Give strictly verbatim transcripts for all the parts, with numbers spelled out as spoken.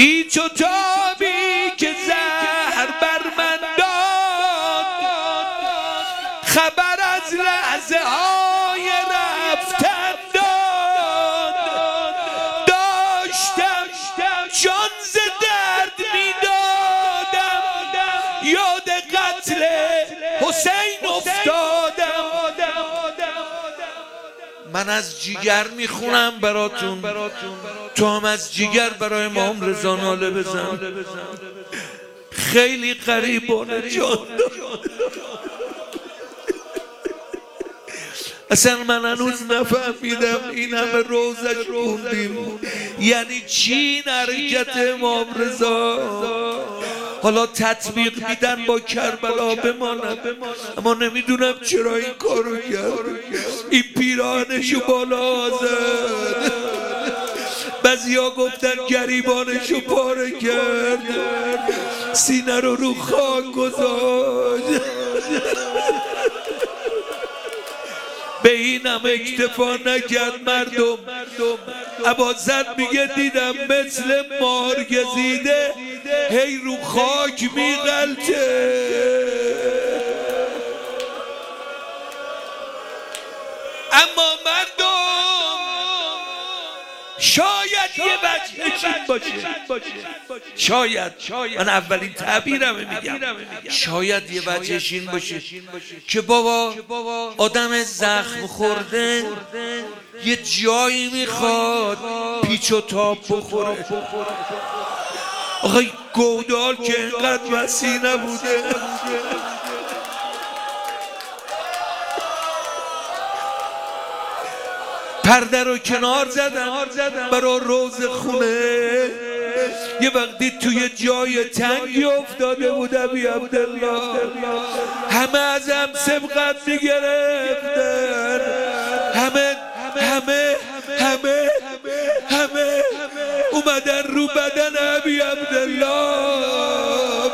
پیچ و تابی که زهر بر من داد، خبر از لحظه های رفتن داد. داشتم جان ز درد میدادم، یاد قتل حسین افتادم. من از جیگر میخونم براتون، تو هم از جیگر برای امام رضا ناله بزن. خیلی غریبانه جان اصلا من هنوز نفهمیدم این همه روزش خوندیم یعنی چی این حرکت امام رضا. حالا تطبیق میدن با کربلا بمانم، اما نمیدونم چرا این کارو کرد. این پیراهنشو بالا زد، بعضیا گفتن گریبانشو پاره کرد، سینه رو رو خاک گذاشت. به اینم اکتفا نکرد مردم. ابوذر میگه دیدم مثل مار گزیده هی رو خاک میغلطه. اما مردم شاید یه وجهش این باشه، شاید من اولین تعبیرم میگم، شاید یه وجهش این باشه که بابا آدم زخم خورده یه جایی میخواد پیچ و تاب بخوره. آخه گودال که اینقدر وسیع نبوده. پرده رو کنار زدم برای روز خونه. یه وقتی توی جای تنگی افتاده بود ابی عبدالله، همه ازم سبقت میگرفتن، همه همه همه همه اومدن رو بدن ابی عبدالله.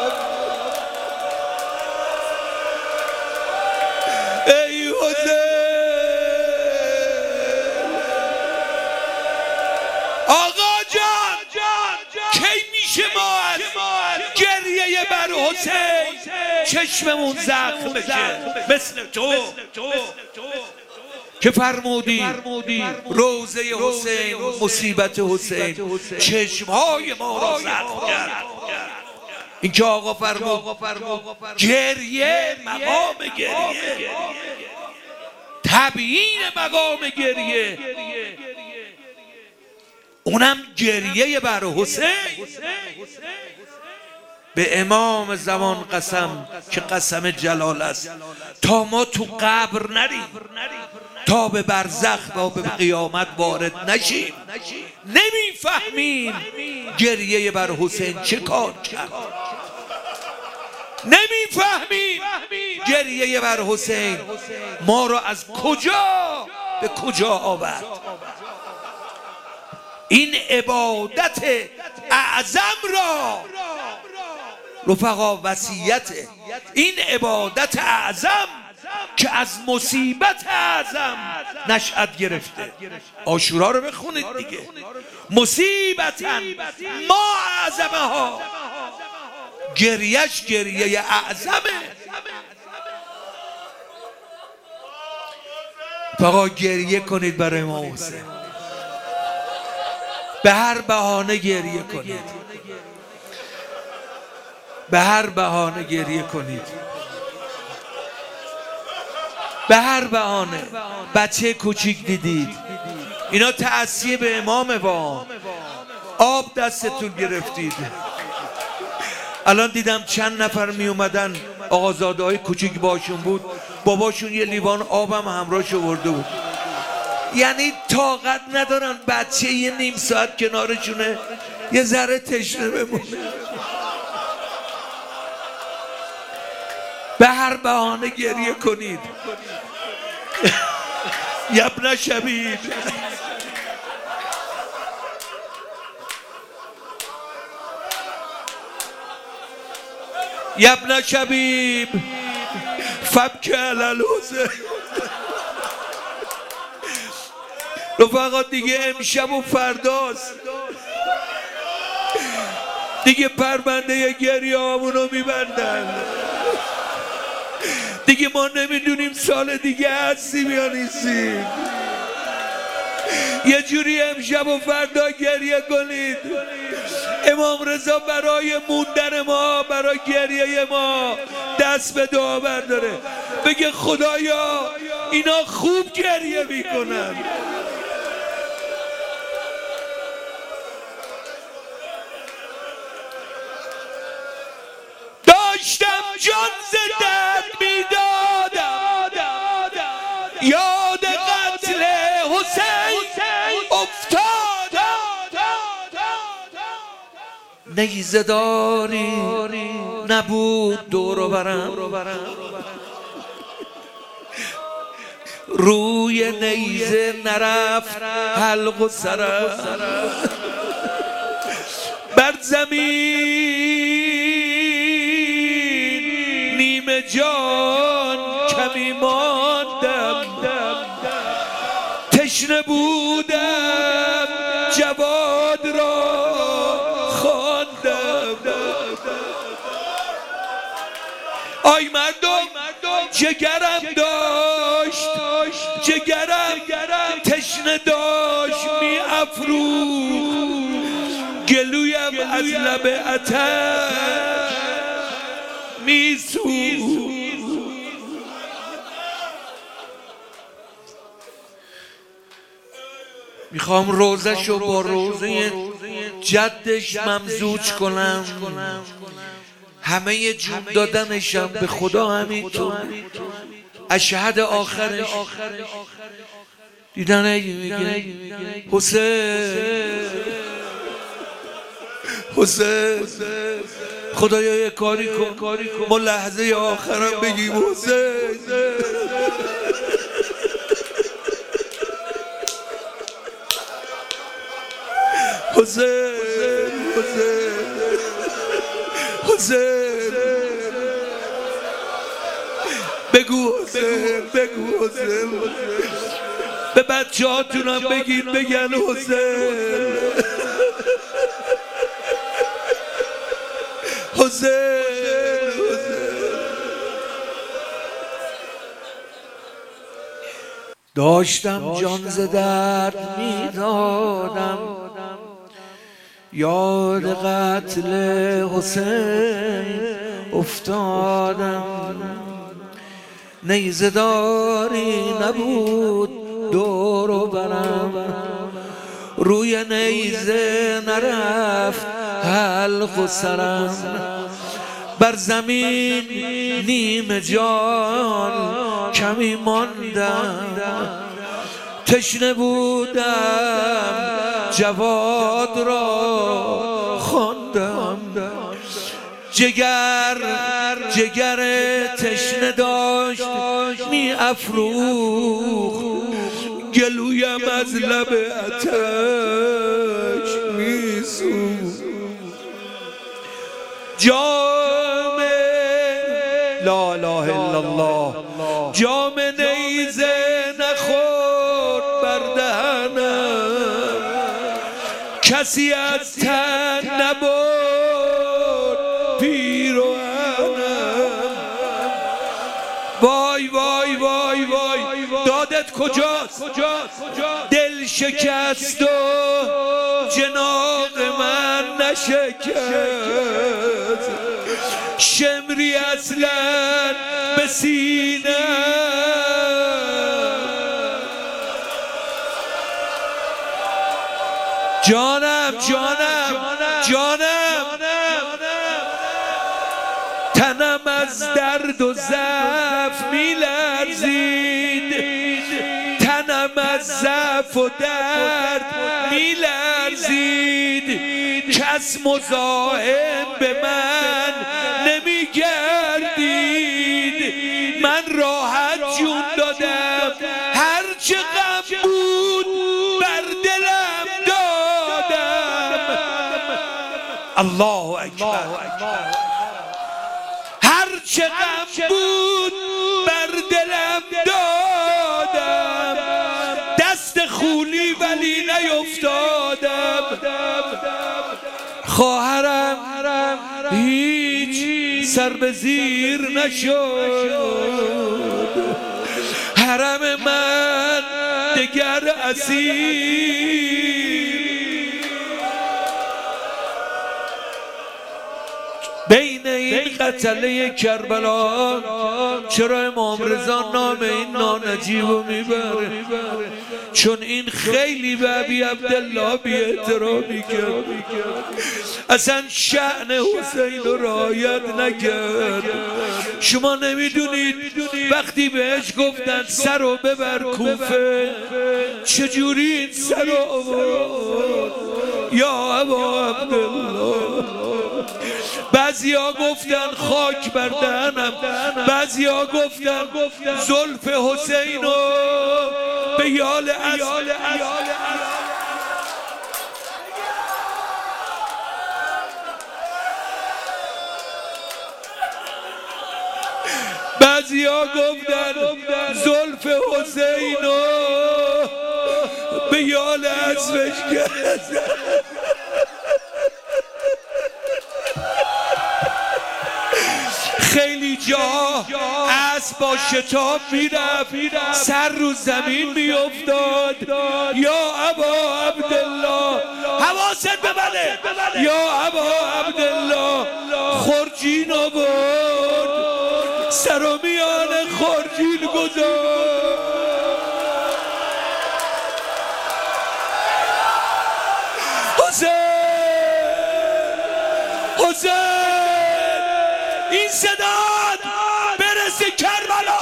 ای حسین، آقا جان کی میشه ما از گریه بر حسین چشممون زخم بشه مثل تو که فرمودی روزه حسین مصیبت حسین چشمهای ما را زخم کرد. این که آقا فرمود گریه مقام گریه، تبیین مقام گریه، اونم گریه بر حسین. به امام زمان قسم که قسم جلال است، تا ما تو قبر نریم، تا به برزخ و به قیامت وارد نشیم، نمیفهمیم گریه بر حسین چه کار کرد، نمیفهمیم گریه بر حسین ما را از کجا به کجا آورد. این عبادت اعظم را رفقا وصیت، این عبادت اعظم که از مصیبت اعظم نشأت گرفته. عاشورا رو بخونید دیگه. مصیبتاً ما اعظمها، گریش گریه اعظمه. فقط گریه کنید برای امام حسین، به هر بهانه گریه کنید، به هر بهانه گریه کنید، به هر بهانه. بچه کوچیک دیدید، اینا تعصیه به امام با آب دستتون گرفتید. الان دیدم چند نفر می اومدن آقازاده های کوچیک باشون بود، باباشون یه لیوان آبم همراهش آورده بود. یعنی طاقت ندارن بچه یه نیم ساعت کنارشونه یه ذره تشنه بمونه. به هر بهانه گریه کنید. یبن شبیب، یبن شبیب فبک علی الحسین. رفقا دیگه امشب و فرداست، دیگه پرونده گریه همونو میبندن. دیگه ما نمیدونیم سال دیگه هستیم یا نیستیم. یه جوری امشب و فردا گریه کنید. امام رضا برای موندن ما، برای گریه ما دست به دعا برداره، بگه خدایا اینا خوب گریه میکنن. داشتم جان ز درد میدادم، یاد قتل حسین افتادم. نیزه داری نبود دور و برم، روی نیزه نرفت حلق و سرم. بر زمین نیمه جان کمی ماندم، تشنه بودم جواد را خواندم. آی مردم جگرم داشت، جگرم تشنه داشت می افروخت، گلویم از لب آتش می سوخت. میخوام روزشو با روزه جدش ممزوج کنم، همه جون دادنشم به خدا همینطور. اشهد آخرش دیدن ایگه میگه حسین حسین خدایا یه کاری کن ما لحظه آخرم بگیم حسین. حسین حسین حسین بگو حسین بگو حسین. به بچه هاتونم بگید بگن حسین حسین حسین. داشتم جان ز درد میدادم، یاد قتل حسین افتادم. نیزه داری نبود دور و برم، روی نیزه نرفت حلق و سرم. بر زمین نیمه جان کمی ماندم، تشنه بودم جواد را خواندم. جگر جگر تشنه داشت می افروخت، گلویم از لب آتش می سوخت. جام لا اله الا الله، جام نیزه نخورد بر دهنم، کسی از تن نبرد پیراهنم. وای وای وای وای دادت کجاست؟ دل شکست و جناق من نشکست، شمری اصلا به سینه. جانم جانم جانم تنم از درد و ضعف میلرزید، تنم از ضعف و درد میلرزید. کس مزاحم به من نمیگردید، من راحت جون دادم، هر چه غم بود بر دلم دادم. الله اکبر. هر چه غم بود بر دلم دادم، دست خولی ولی نیفتادم. خواهرم خواهرم هیچ سر به زیر نشد، حرم من دگر اسیر. بین این قتله کربلا چرا امام رضا نام این نانجیب رو میبره؟ چون این خیلی به ابی عبدالله بی احترامی کرد، اصلا شأن حسین رو رعایت نکرد. شما نمیدونید وقتی بهش گفتن سر رو ببر کوفه چجوری این سر رو آورد؟ یا ابا عبدالله. بعضی ها گفتن خاک بر دهنم، بعضی ها گفتن زلف حسین و به یال اسب. بعضی ها گفتن زلف حسین و به یال اسبش کرد. خیلی جا اسب با شتاب میرفت سر رو زمین میافتاد. یا ابا عبدالله حواست ببره، یا ابا عبدالله خرجین آورد، سر و میان خرجین گذاشت. حسین حسین این صداد برسه کربلا.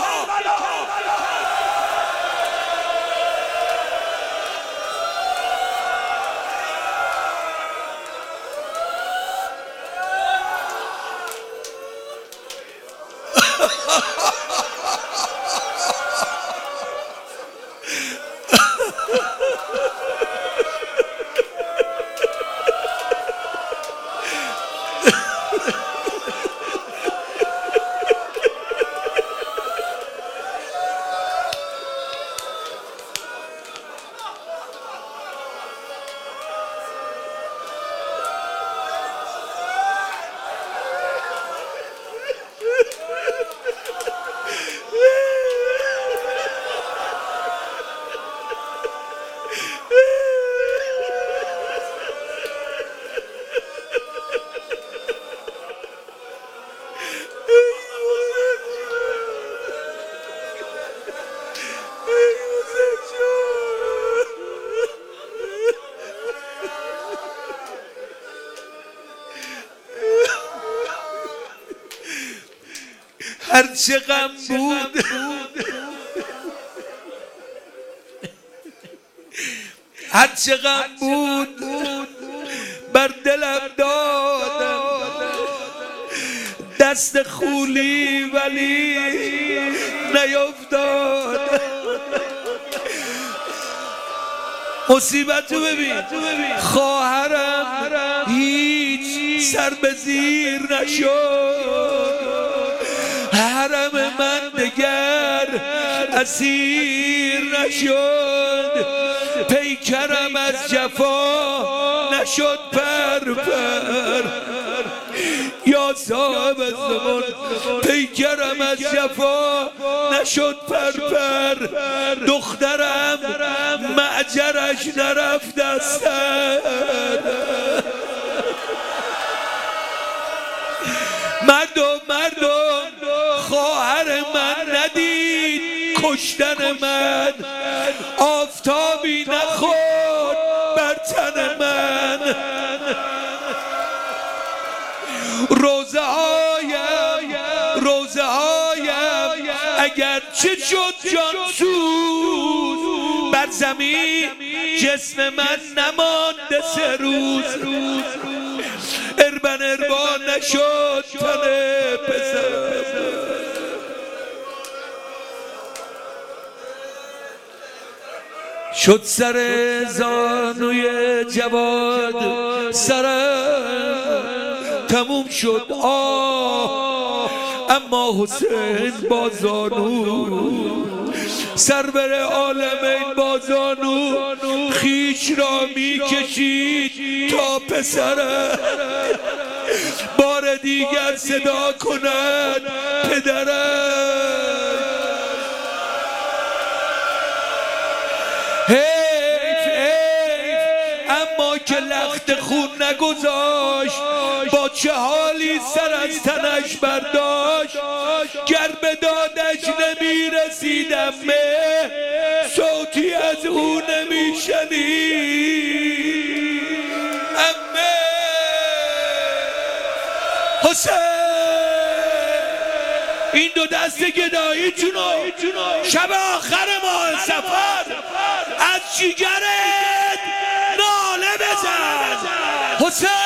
هرچه غم بود هرچه غم بود بر دلم دادم، دست خولی ولی نیفتاد. مصیبت رو ببین، خواهرم هیچ سر به زیر نشد، حرم من دگر اسیر نشد، پیکرم از جفا نشد پر پر. یا صاحب زمان پیکرم از جفا نشد پر پر، دخترم معجرش نرفت از سر. مردم مردم خواهر من ندید کشتن من، آفتابی نخورد بر تن من. روزه هایم روزه هایم اگر چه شد جانسوز، بر زمین جسم من نمانده سه روز. اربن اربان نشد تن پسر، شد سر زانوی جواد سرم تموم شد آه، اما حسین با زانو سرور عالمین با زانو خیش را می کشید تا پسرم. بار دیگر صدا کند پدرم. حیف حیف اما که لخت خون نگذاشت، با چه حالی سر از تنش برداشت. گر به دادش نمی رسیدم مه، صوتی از او نمی شنید. امه حسین این دو دست گدایی جونو شب آخر ماه سفر از جیگرت ناله بزن. حسین